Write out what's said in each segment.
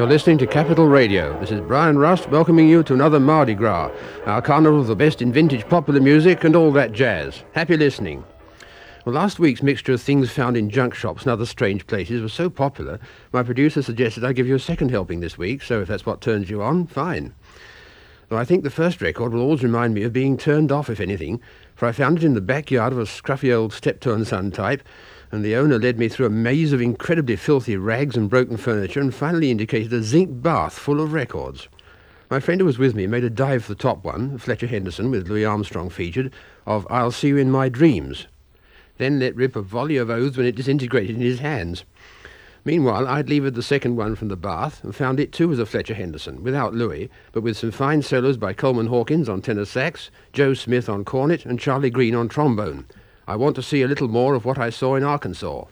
You're listening to Capital Radio. This is Brian Rust welcoming you to another Mardi Gras, our carnival of the best in vintage popular music and all that jazz. Happy listening. Well, last week's mixture of things found in junk shops and other strange places was so popular, my producer suggested I give you a second helping this week, so if that's what turns you on, fine. Though I think the first record will always remind me of being turned off, if anything, for I found it in the backyard of a scruffy old Steptoe & Son type, and the owner led me through a maze of incredibly filthy rags and broken furniture and finally indicated a zinc bath full of records. My friend who was with me made a dive for the top one, Fletcher Henderson, with Louis Armstrong featured, of I'll See You in My Dreams, then let rip a volley of oaths when it disintegrated in his hands. Meanwhile, I'd levered the second one from the bath and found it too was a Fletcher Henderson, without Louis, but with some fine solos by Coleman Hawkins on tenor sax, Joe Smith on cornet, and Charlie Green on trombone. I want to see a little more of what I saw in Arkansas.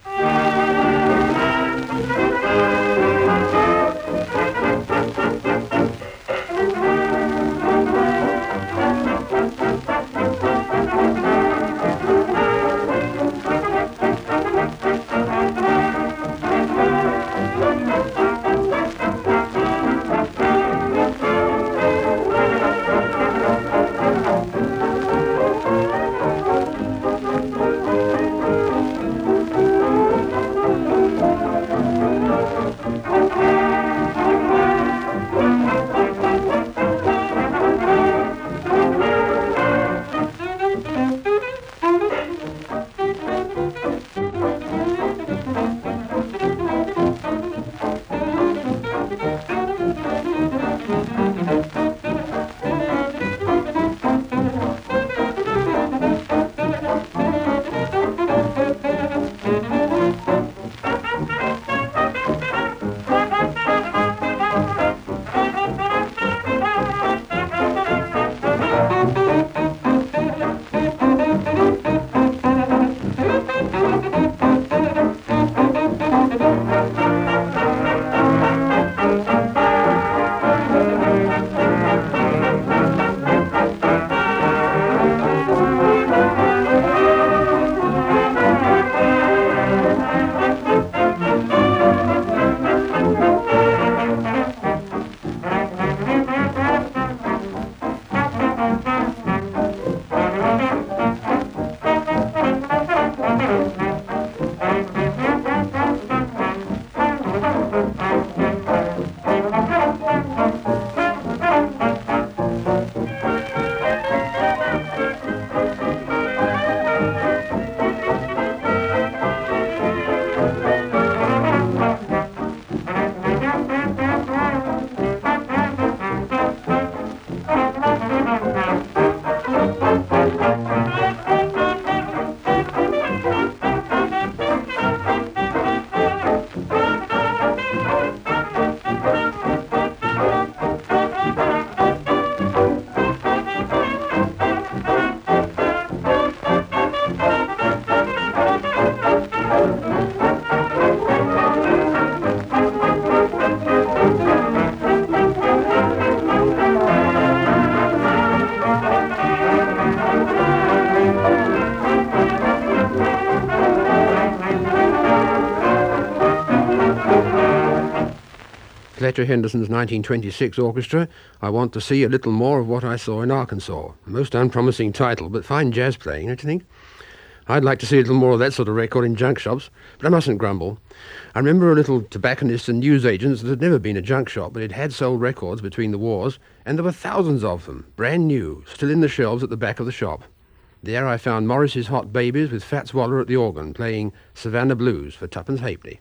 Fletcher Henderson's 1926 orchestra, I Want to See a Little More of What I Saw in Arkansas. Most unpromising title, but fine jazz playing, don't you think? I'd like to see a little more of that sort of record in junk shops, but I mustn't grumble. I remember a little tobacconist and newsagents that had never been a junk shop, but it had sold records between the wars, and there were thousands of them, brand new, still in the shelves at the back of the shop. There I found Morris's Hot Babies with Fats Waller at the organ, playing Savannah Blues for twopence halfpenny.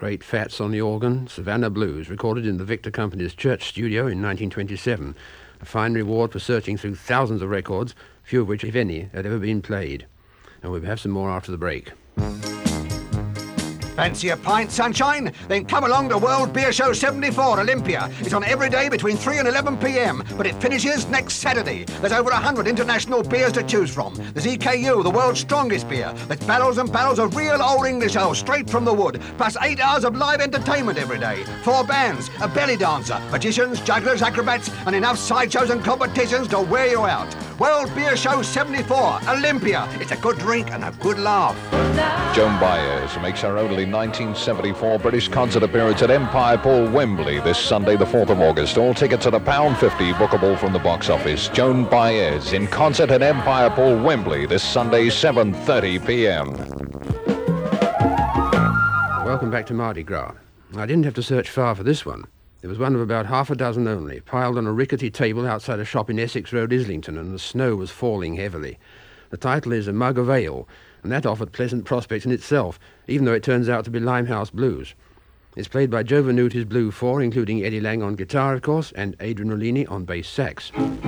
Great Fats on the organ, Savannah Blues, recorded in the Victor Company's church studio in 1927. A fine reward for searching through thousands of records, few of which, if any, had ever been played. And we'll have some more after the break. Fancy a pint, sunshine? Then come along to World Beer Show 74, Olympia. It's on every day between 3 and 11 p.m, but it finishes next Saturday. There's over 100 international beers to choose from. There's EKU, the world's strongest beer. There's barrels and barrels of real old English ale straight from the wood, plus 8 hours of live entertainment every day. 4 bands, a belly dancer, magicians, jugglers, acrobats, and enough sideshows and competitions to wear you out. World Beer Show 74, Olympia. It's a good drink and a good laugh. Joan Baez makes her only 1974 British concert appearance at Empire Pool, Wembley, this Sunday, the 4th of August. All tickets at £1.50, bookable from the box office. Joan Baez in concert at Empire Pool, Wembley, this Sunday, 7:30 p.m. Welcome back to Mardi Gras. I didn't have to search far for this one. It was one of about half a dozen only, piled on a rickety table outside a shop in Essex Road, Islington, and the snow was falling heavily. The title is A Mug of Ale, and that offered pleasant prospects in itself, even though it turns out to be Limehouse Blues. It's played by Joe Venuti Blue 4, including Eddie Lang on guitar, of course, and Adrian Rollini on bass sax.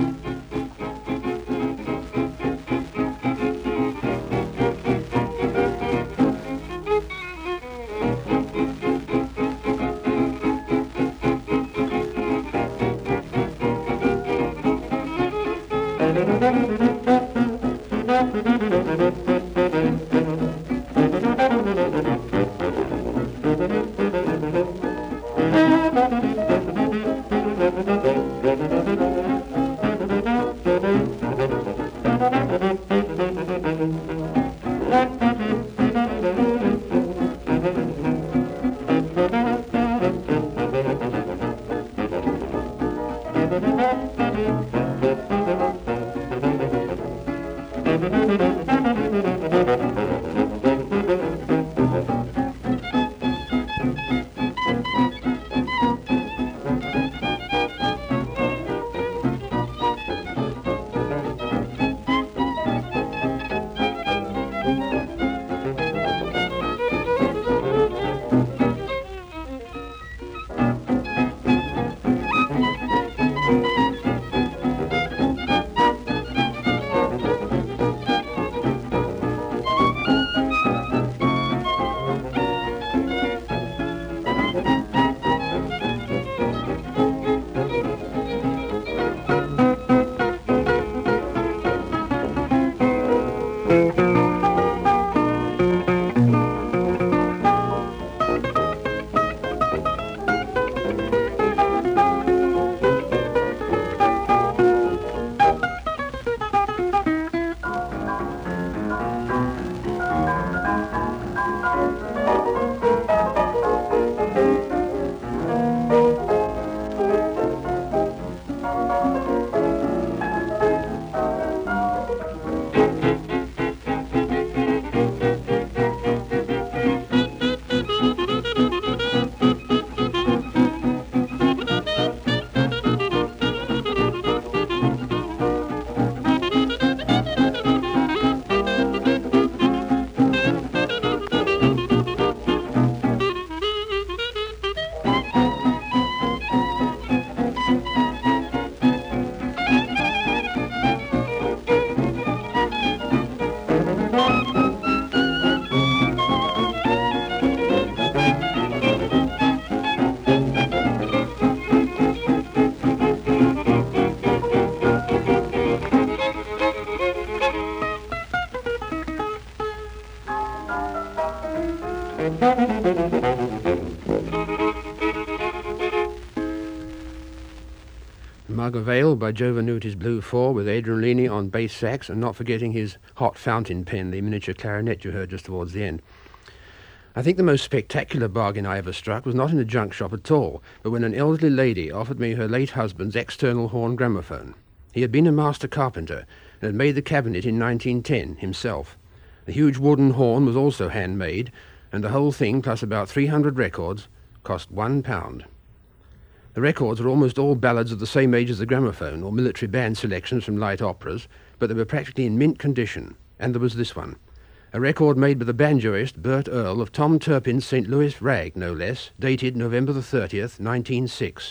Mug of Ale by Joe Venuti's Blue 4 with Adrian Rollini on bass sax, and not forgetting his hot fountain pen, the miniature clarinet you heard just towards the end. I think the most spectacular bargain I ever struck was not in a junk shop at all, but when an elderly lady offered me her late husband's external horn gramophone. He had been a master carpenter and had made the cabinet in 1910 himself. The huge wooden horn was also handmade, and the whole thing, plus about 300 records, cost £1. The records were almost all ballads of the same age as the gramophone, or military band selections from light operas, but they were practically in mint condition, and there was this one. a record made by the banjoist Bert Earl of Tom Turpin's St. Louis Rag, no less, dated November the 30th, 1906.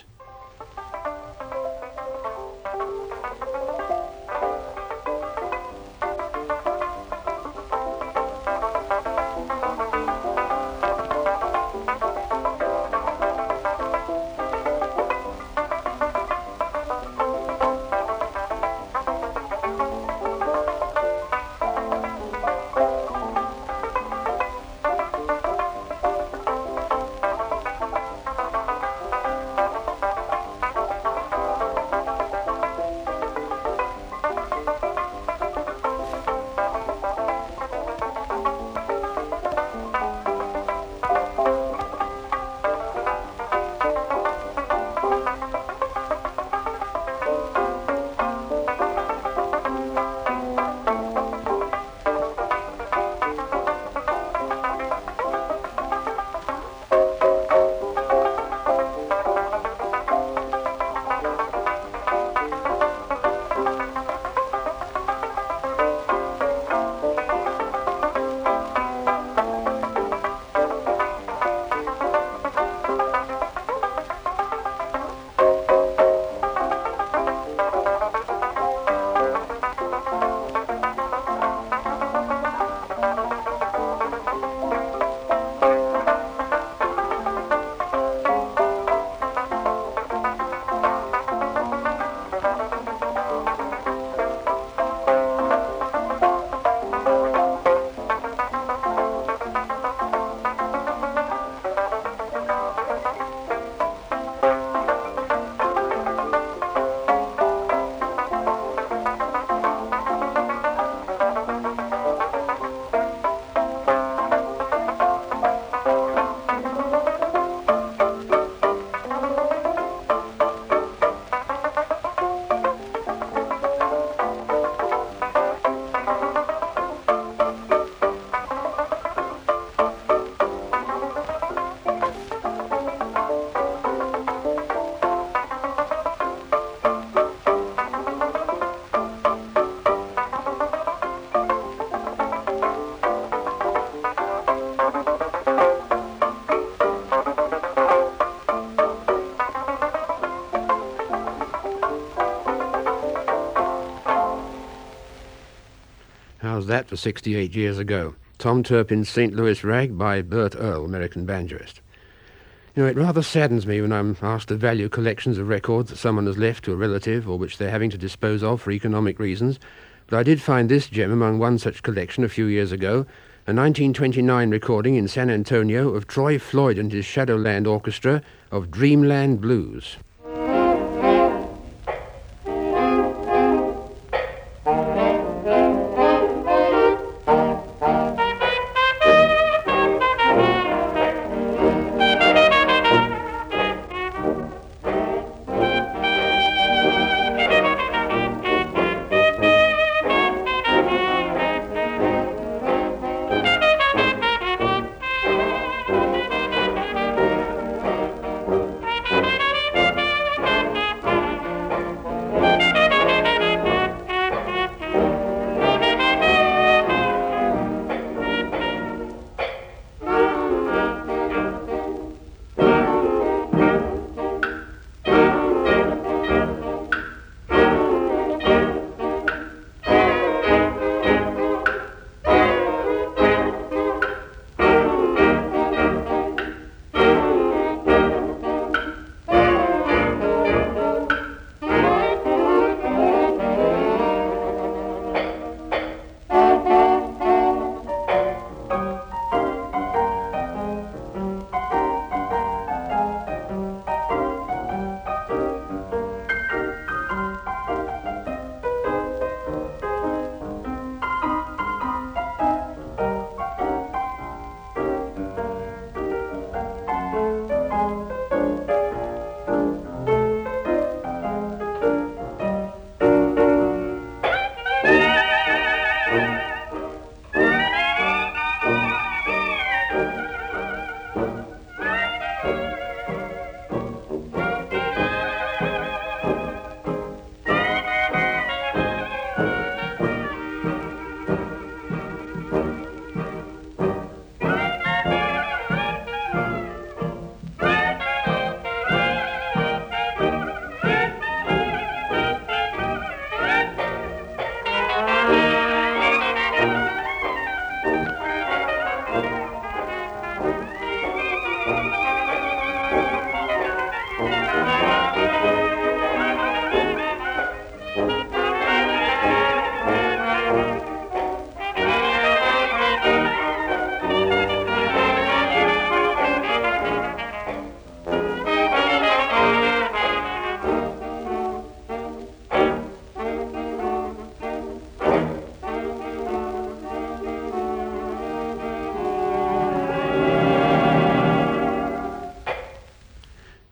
How's that for 68 years ago? Tom Turpin's St. Louis Rag by Bert Earl, American banjoist. You know, it rather saddens me when I'm asked to value collections of records that someone has left to a relative or which they're having to dispose of for economic reasons. But I did find this gem among one such collection a few years ago, a 1929 recording in San Antonio of Troy Floyd and his Shadowland Orchestra of Dreamland Blues.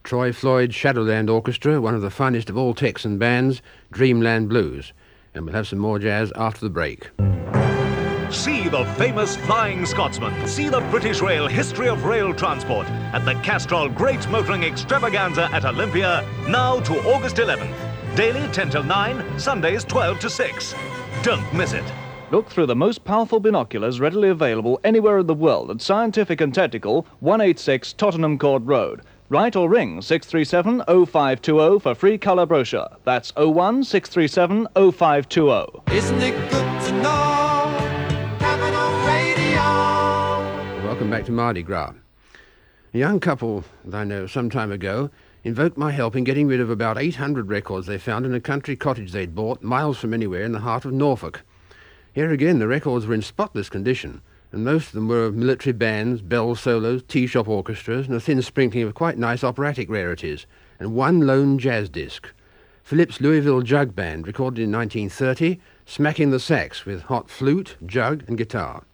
Troy Floyd's Shadowland Orchestra, one of the finest of all Texan bands, Dreamland Blues. And we'll have some more jazz after the break. See the famous Flying Scotsman. See the British Rail history of rail transport at the Castrol Great Motoring Extravaganza at Olympia, now to August 11th. Daily 10 till 9, Sundays 12 to 6. Don't miss it. Look through the most powerful binoculars readily available anywhere in the world at Scientific and Technical, 186 Tottenham Court Road. Write or ring 637-0520 for free colour brochure. That's 01-637-0520. Isn't it good to know? Capital Radio. Welcome back to Mardi Gras. A young couple that I know some time ago invoked my help in getting rid of about 800 records they found in a country cottage they'd bought miles from anywhere in the heart of Norfolk. Here again, the records were in spotless condition, and most of them were of military bands, bell solos, tea-shop orchestras, and a thin sprinkling of quite nice operatic rarities, and one lone jazz disc. Phillips' Louisville Jug Band, recorded in 1930, smacking the sax with hot flute, jug, and guitar.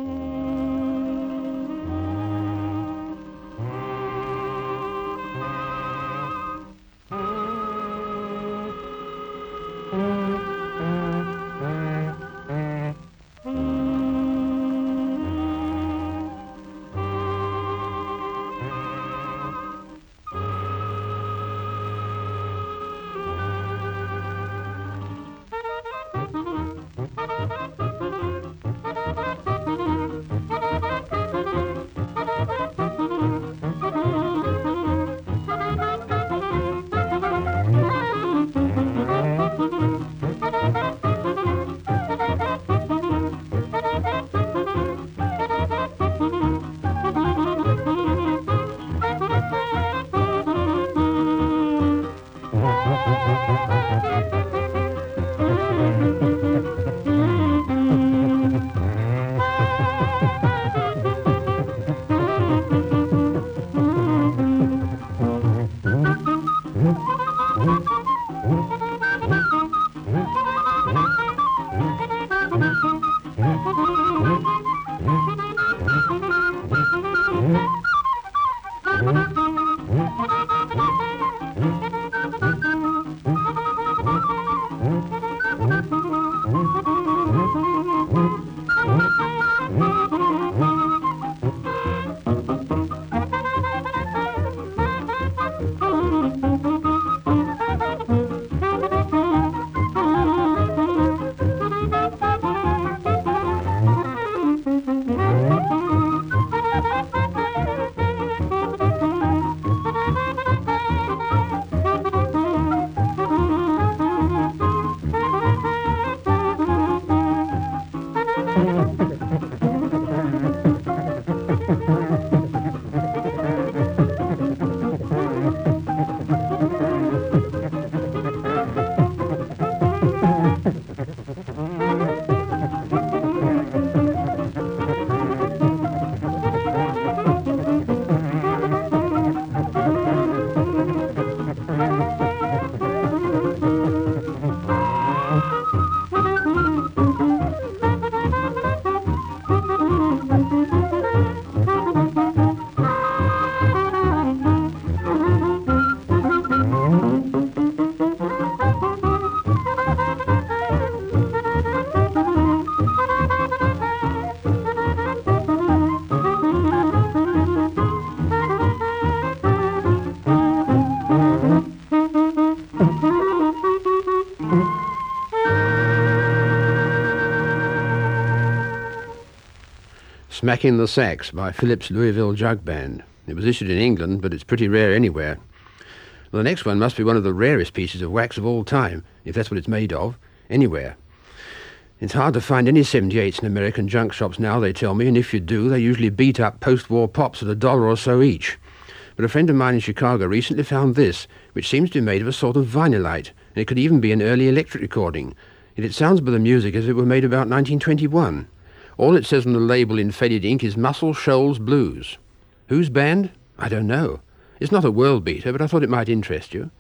Smacking the Sax by Phillips' Louisville Jug Band. It was issued in England, but it's pretty rare anywhere. Well, the next one must be one of the rarest pieces of wax of all time, if that's what it's made of, anywhere. It's hard to find any 78s in American junk shops now, they tell me, and if you do, they usually beat up post-war pops at $1 or so each. But a friend of mine in Chicago recently found this, which seems to be made of a sort of vinylite, and it could even be an early electric recording. Yet it sounds by the music as if it were made about 1921. All it says on the label in faded ink is Muscle Shoals Blues. Whose band? I don't know. It's not a world beater, but I thought it might interest you.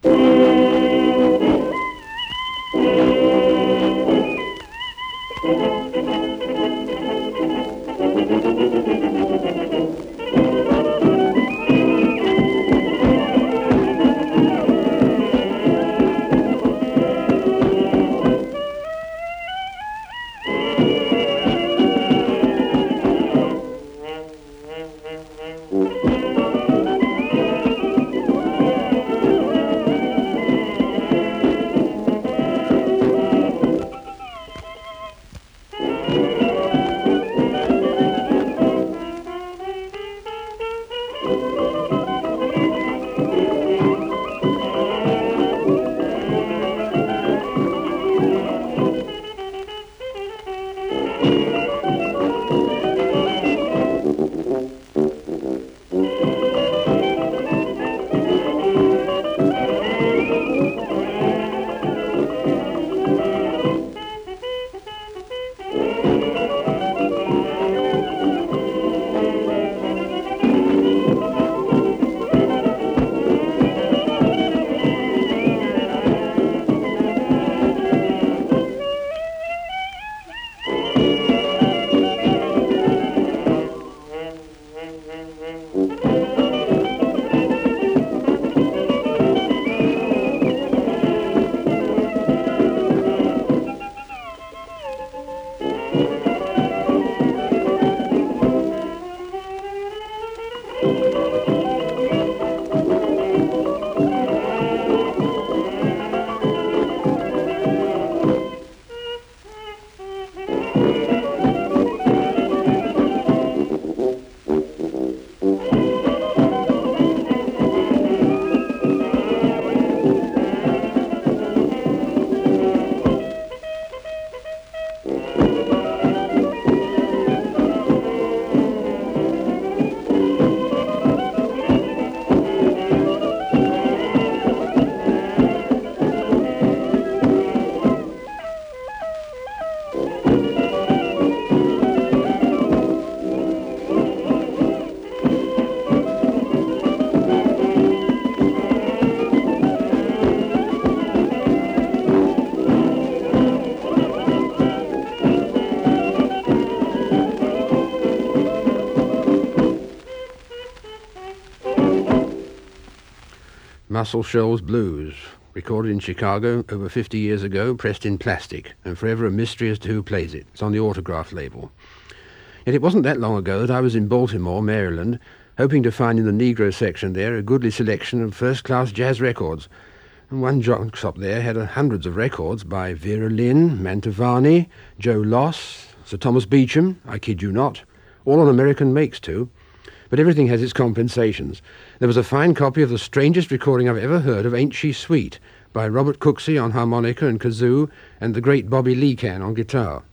Muscle Shoals Blues, recorded in Chicago over 50 years ago, pressed in plastic, and forever a mystery as to who plays it. It's on the Autograph label. Yet it wasn't that long ago that I was in Baltimore, Maryland, hoping to find in the Negro section there a goodly selection of first-class jazz records. And one junk shop there had hundreds of records by Vera Lynn, Mantovani, Joe Loss, Sir Thomas Beecham, I kid you not, all on American makes too. But everything has its compensations. There was a fine copy of the strangest recording I've ever heard of Ain't She Sweet by Robert Cooksey on harmonica and kazoo and the great Bobby Leacan on guitar.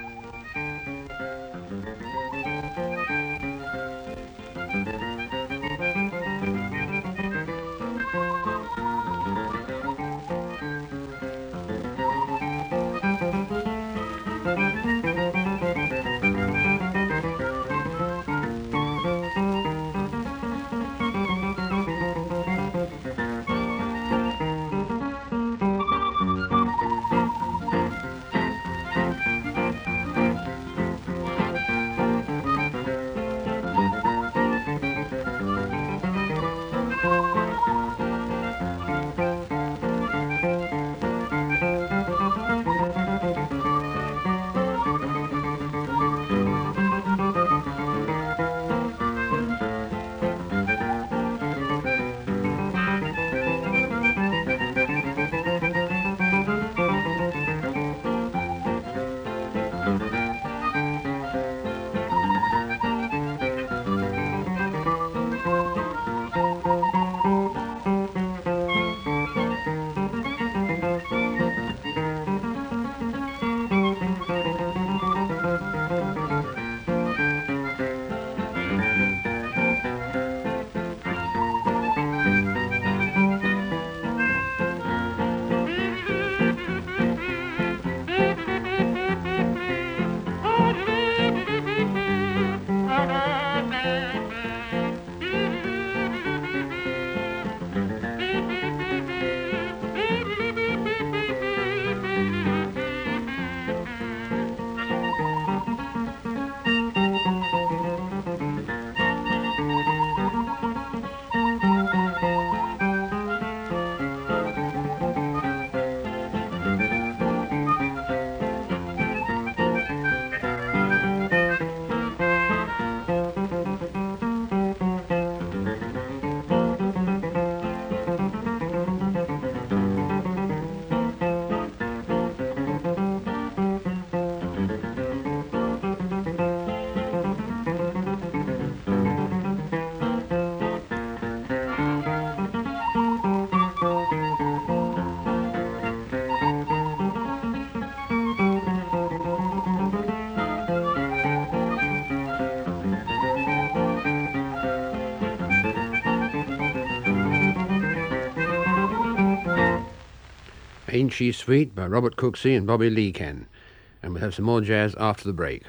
Ain't She Sweet by Robert Cooksey and Bobby Leacan. And we'll have some more jazz after the break.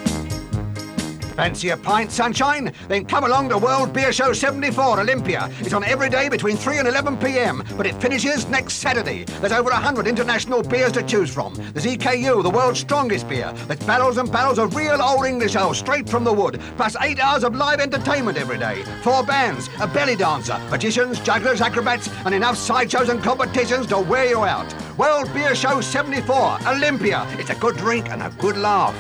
Fancy a pint, sunshine? Then come along to World Beer Show 74, Olympia. It's on every day between 3 and 11 p.m., but it finishes next Saturday. There's over 100 international beers to choose from. There's EKU, the world's strongest beer. There's barrels and barrels of real old English ale straight from the wood, plus 8 hours of live entertainment every day. 4 bands, a belly dancer, magicians, jugglers, acrobats, and enough sideshows and competitions to wear you out. World Beer Show 74, Olympia. It's a good drink and a good laugh.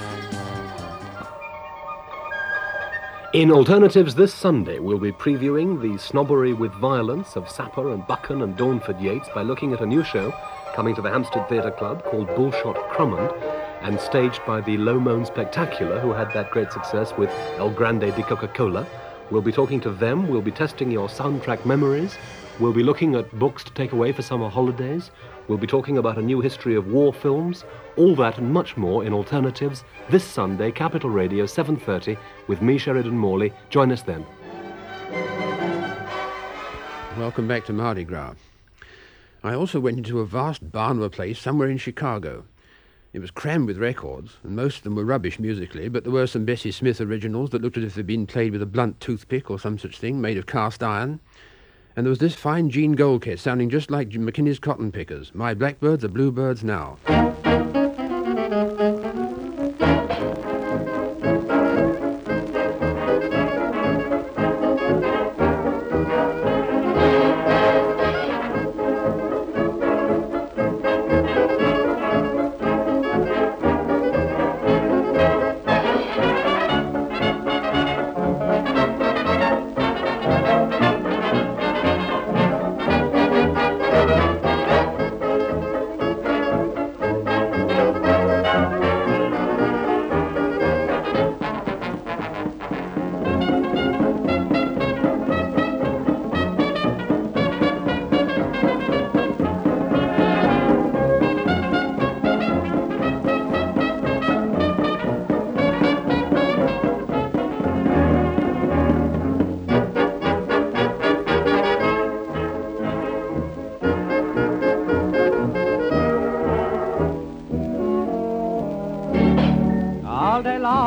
In Alternatives this Sunday, we'll be previewing The Snobbery with Violence of Sapper and Buchan and Dawnford Yates by looking at a new show coming to the Hampstead Theatre Club called Bullshot Crummond and staged by the Low Moan Spectacular, who had that great success with El Grande de Coca-Cola. We'll be talking to them, we'll be testing your soundtrack memories, we'll be looking at books to take away for summer holidays, we'll be talking about a new history of war films, all that and much more in Alternatives this Sunday, Capital Radio, 7:30, with me, Sheridan Morley. Join us then. Welcome back to Mardi Gras. I also went into a vast barn of a place somewhere in Chicago. It was crammed with records, and most of them were rubbish musically, but there were some Bessie Smith originals that looked as if they'd been played with a blunt toothpick or some such thing, made of cast iron. And there was this fine Gene Goldkett sounding just like McKinney's Cotton Pickers. My blackbirds are bluebirds now.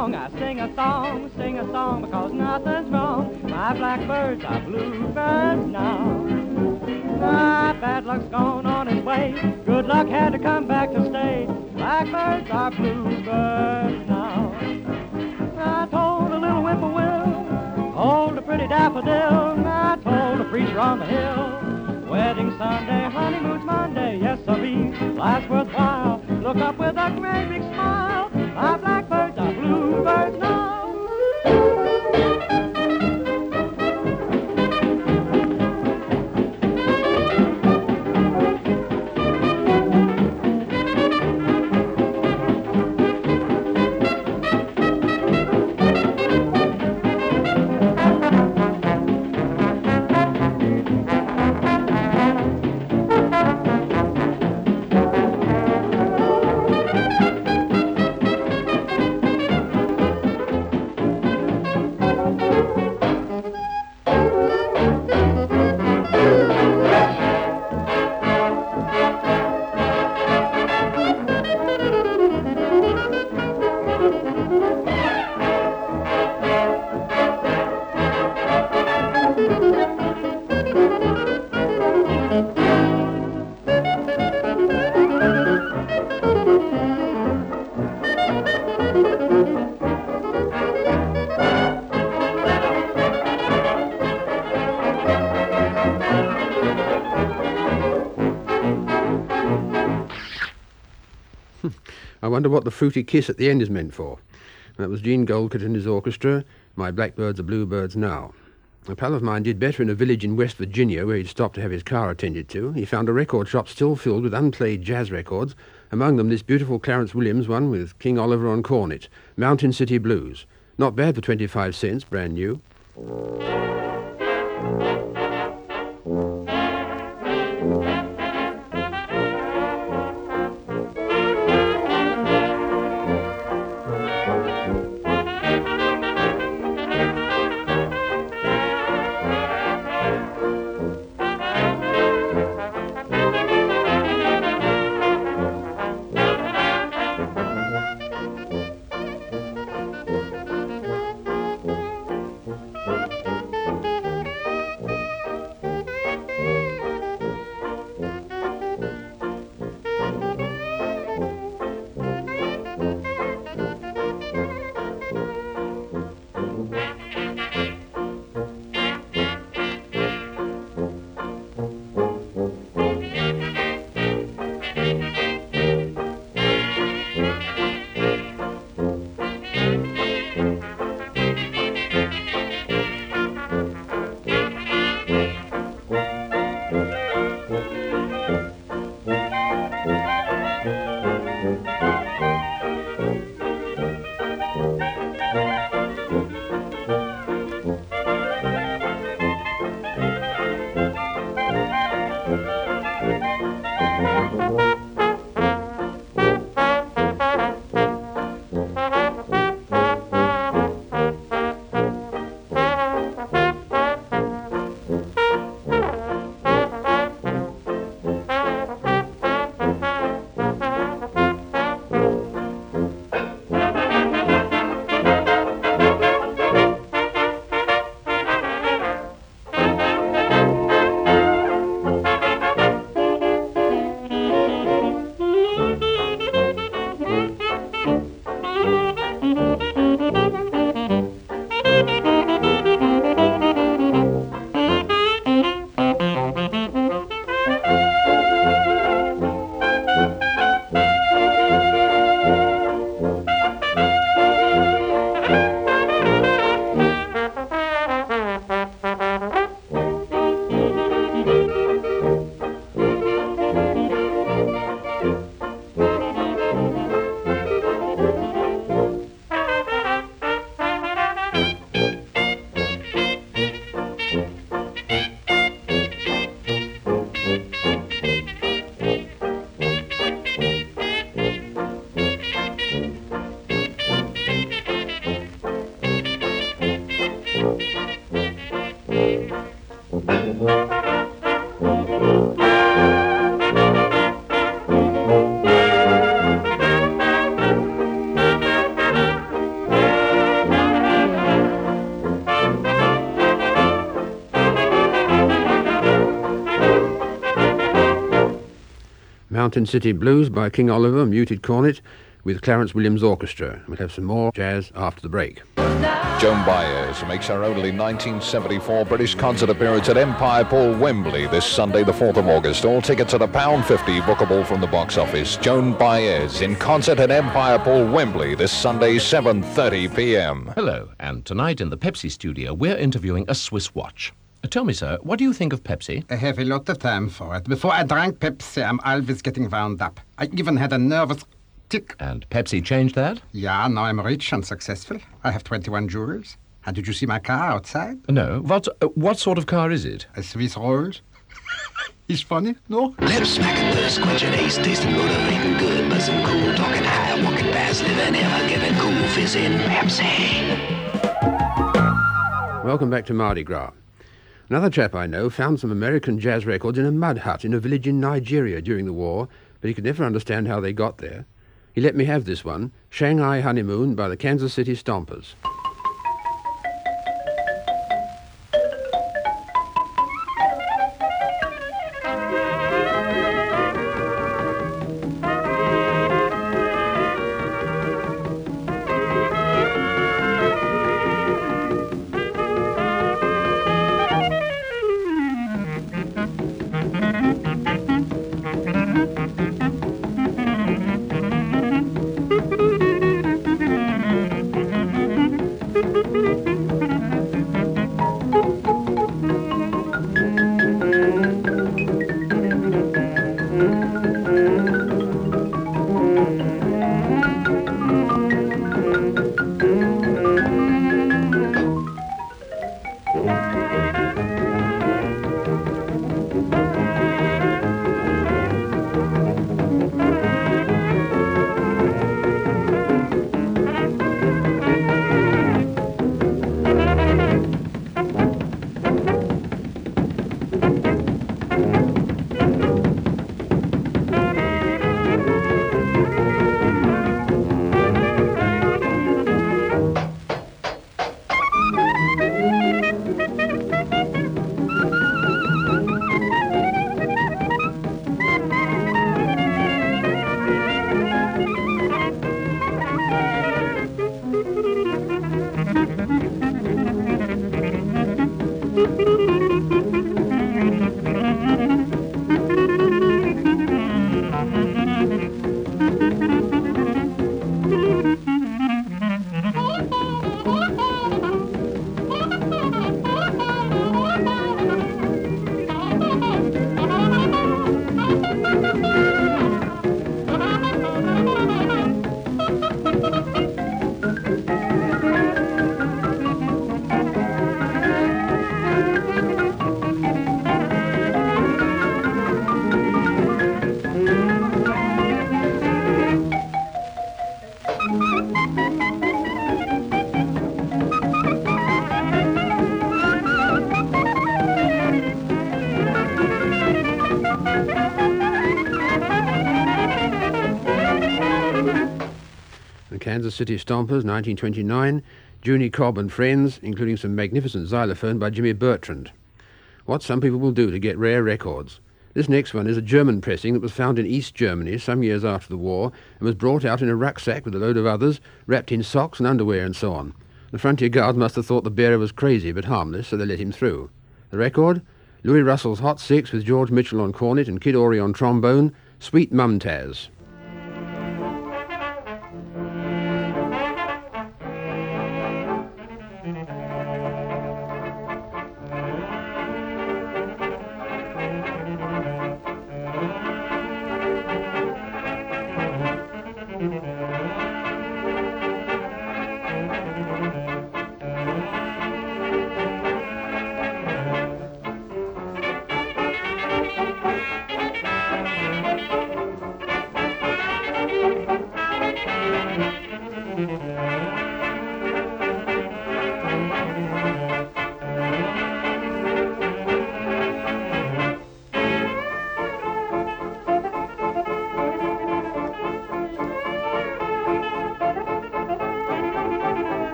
song, I sing a song, because nothing's wrong. My blackbirds are bluebirds now. My bad luck's gone on its way. Good luck had to come back to stay. Blackbirds are bluebirds now. I told a little whippoorwill, told a pretty daffodil, I told a preacher on the hill. Wedding Sunday, honeymoon's Monday, yes, sirree, life's worthwhile. Look up with a great big smile. My blackbirds are bluebirds now. I wonder what the fruity kiss at the end is meant for. That was Gene Goldcutt and his orchestra, My Blackbirds Are Bluebirds Now. A pal of mine did better in a village in West Virginia where he'd stopped to have his car attended to. He found a record shop still filled with unplayed jazz records, among them this beautiful Clarence Williams one with King Oliver on cornet, Mountain City Blues. Not bad for 25 cents, brand new. Mountain City Blues by King Oliver, muted cornet, with Clarence Williams Orchestra. We'll have some more jazz after the break. Joan Baez makes her only 1974 British concert appearance at Empire Paul, Wembley, this Sunday, the 4th of August. All tickets at £1.50, bookable from the box office. Joan Baez in concert at Empire Paul, Wembley, this Sunday, 7:30 p.m. Hello, and tonight in the Pepsi studio, we're interviewing a Swiss watch. Tell me, sir, what do you think of Pepsi? I have a lot of time for it. Before I drank Pepsi, I'm always getting wound up. I even had a nervous tick. And Pepsi changed that? Yeah, now I'm rich and successful. I have 21 jewels. And did you see my car outside? No. What sort of car is it? A Swiss Rolls. He's funny, no? Lip smacking, thirst quenching, ace tasting, motivating, good, buzzing, cool, talking high, walking fast, living ever, giving cool, fizzing Pepsi. Welcome back to Mardi Gras. Another chap I know found some American jazz records in a mud hut in a village in Nigeria during the war, but he could never understand how they got there. He let me have this one, Shanghai Honeymoon by the Kansas City Stompers. Kansas City Stompers, 1929, Junie Cobb and Friends, including some magnificent xylophone by Jimmy Bertrand. What some people will do to get rare records. This next one is a German pressing that was found in East Germany some years after the war and was brought out in a rucksack with a load of others, wrapped in socks and underwear and so on. The frontier guards must have thought the bearer was crazy but harmless, so they let him through. The record? Louis Russell's Hot Six with George Mitchell on cornet and Kid Ory on trombone, Sweet Mum Taz.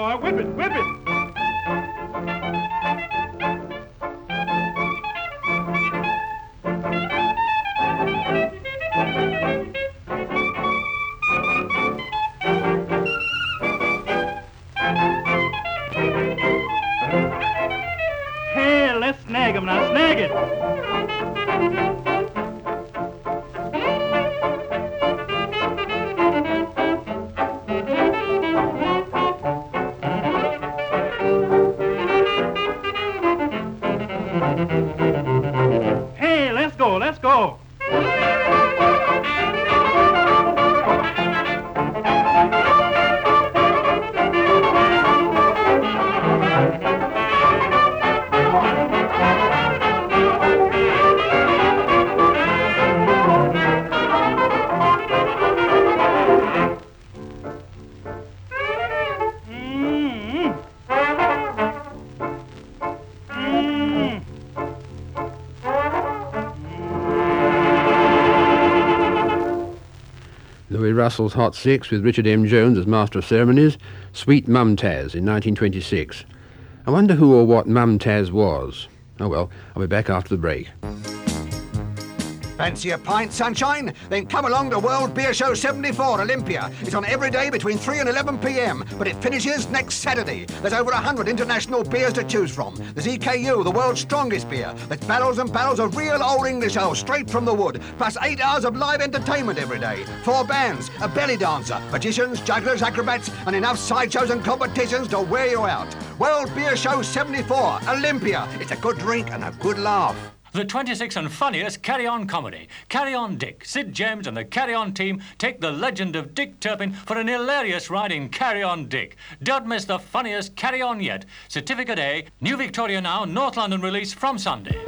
boy. Whip it, whip it. Hey, let's snag him now. Snag it. Hey, let's go, let's go. Louis Russell's Hot Six with Richard M. Jones as Master of Ceremonies, Sweet Mum Taz in 1926. I wonder who or what Mum Taz was. Oh well, I'll be back after the break. Fancy a pint, sunshine? Then come along to World Beer Show 74, Olympia. It's on every day between 3 and 11 p.m., but it finishes next Saturday. There's over 100 international beers to choose from. There's EKU, the world's strongest beer. There's barrels and barrels of real old English ale straight from the wood, plus 8 hours of live entertainment every day. 4 bands, a belly dancer, magicians, jugglers, acrobats, and enough sideshows and competitions to wear you out. World Beer Show 74, Olympia. It's a good drink and a good laugh. The 26th and funniest Carry On comedy. Carry On Dick. Sid James and the Carry On team take the legend of Dick Turpin for an hilarious ride in Carry On Dick. Don't miss the funniest Carry On yet. Certificate A, New Victoria Now, North London release from Sunday.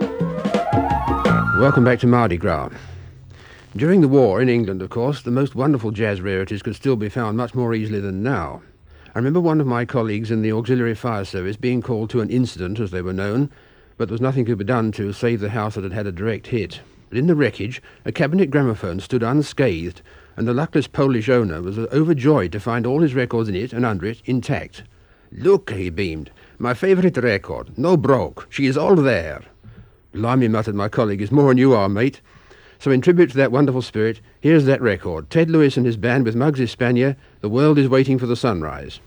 Welcome back to Mardi Gras. During the war in England, of course, the most wonderful jazz rarities could still be found much more easily than now. I remember one of my colleagues in the Auxiliary Fire Service being called to an incident, as they were known, but there was nothing could be done to save the house that had had a direct hit. But in the wreckage, a cabinet gramophone stood unscathed, and the luckless Polish owner was overjoyed to find all his records in it and under it intact. "Look," he beamed, "my favourite record. No broke. She is all there." "Blimey," muttered my colleague, "is more than you are, mate." So in tribute to that wonderful spirit, here's that record. Ted Lewis and his band with Muggs Hispania, The World is Waiting for the Sunrise.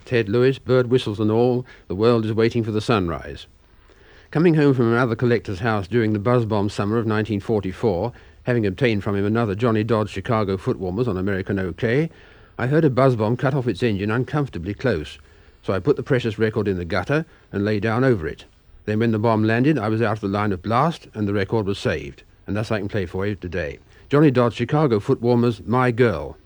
Ted Lewis, bird whistles and all, the world is waiting for the sunrise. Coming home from another collector's house during the buzz bomb summer of 1944, having obtained from him another Johnny Dodds Chicago footwarmers on American OK, I heard a buzz bomb cut off its engine uncomfortably close, so I put the precious record in the gutter and lay down over it. Then when the bomb landed, I was out of the line of blast and the record was saved, and thus I can play for you today. Johnny Dodds Chicago footwarmers, My Girl.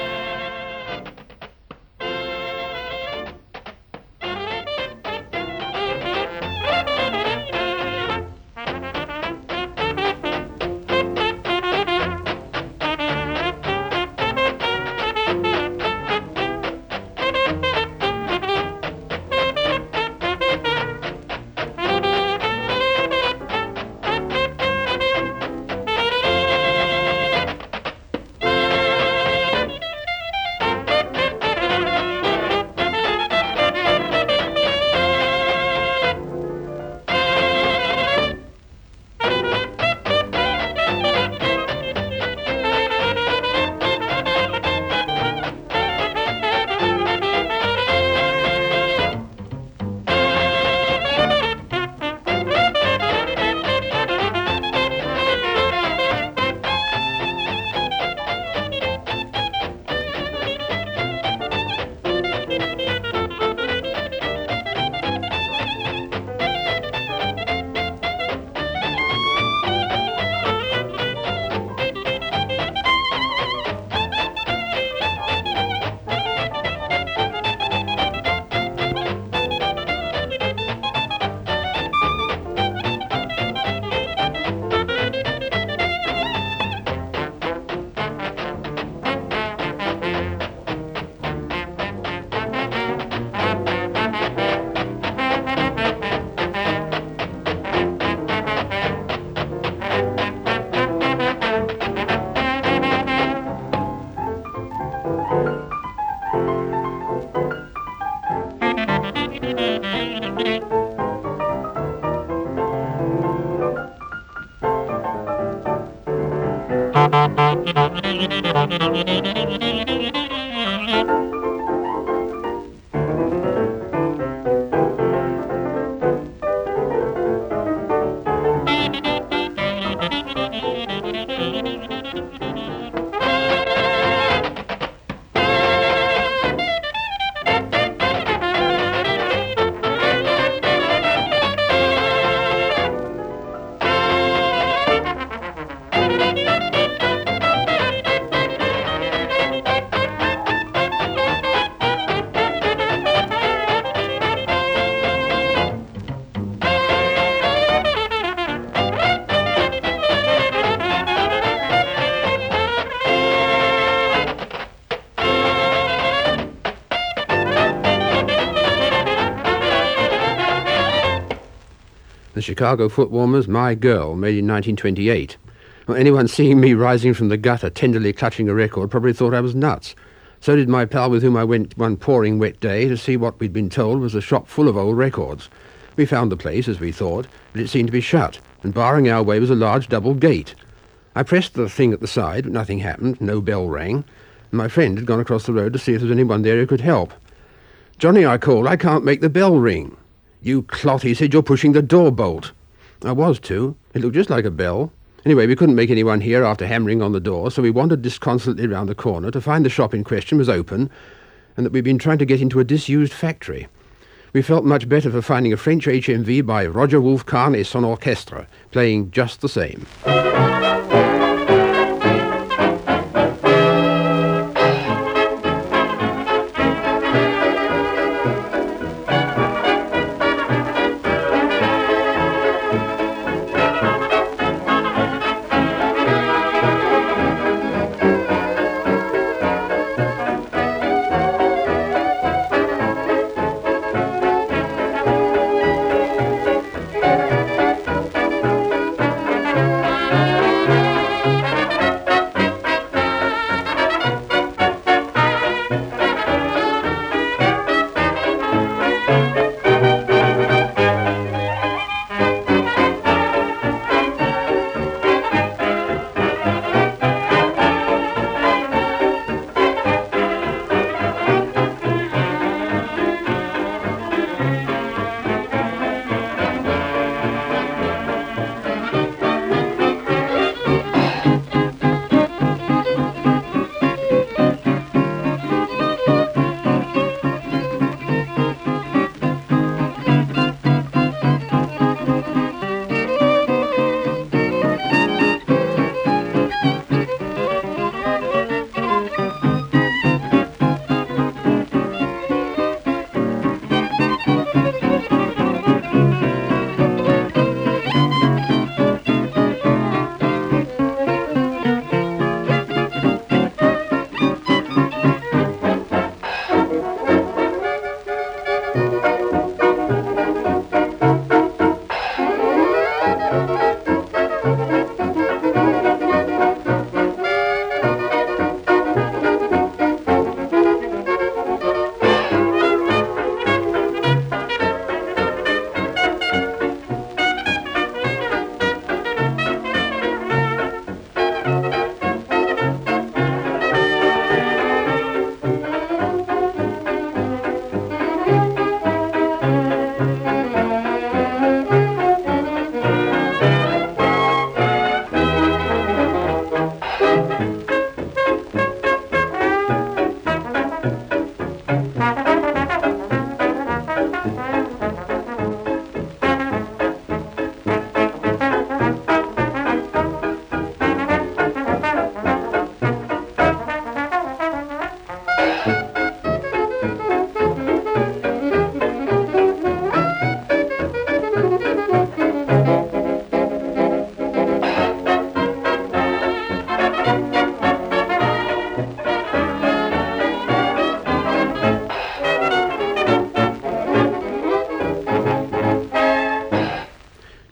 The Chicago footwarmers, My Girl, made in 1928. Well, anyone seeing me rising from the gutter, tenderly clutching a record, probably thought I was nuts. So did my pal with whom I went one pouring wet day to see what we'd been told was a shop full of old records. We found the place, as we thought, but it seemed to be shut, and barring our way was a large double gate. I pressed the thing at the side, but nothing happened, no bell rang, and my friend had gone across the road to see if there was anyone there who could help. "Johnny," I called, "I can't make the bell ring." "You clot," he said, "you're pushing the door bolt." I was too. It looked just like a bell. Anyway, we couldn't make anyone hear after hammering on the door, so we wandered disconsolately round the corner to find the shop in question was open and that we'd been trying to get into a disused factory. We felt much better for finding a French HMV by Roger Wolf-Kahn et son orchestre, playing just the same.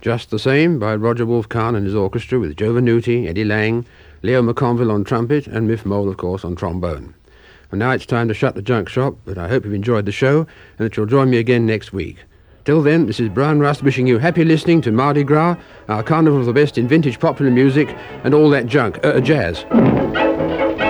Just the Same by Roger Wolf Kahn and his orchestra with Joe Venuti, Eddie Lang, Leo McConville on trumpet, and Miff Mole, of course, on trombone. And now it's time to shut the junk shop, but I hope you've enjoyed the show and that you'll join me again next week. Till then, this is Brian Rust wishing you happy listening to Mardi Gras, our carnival of the best in vintage popular music and all that junk, jazz.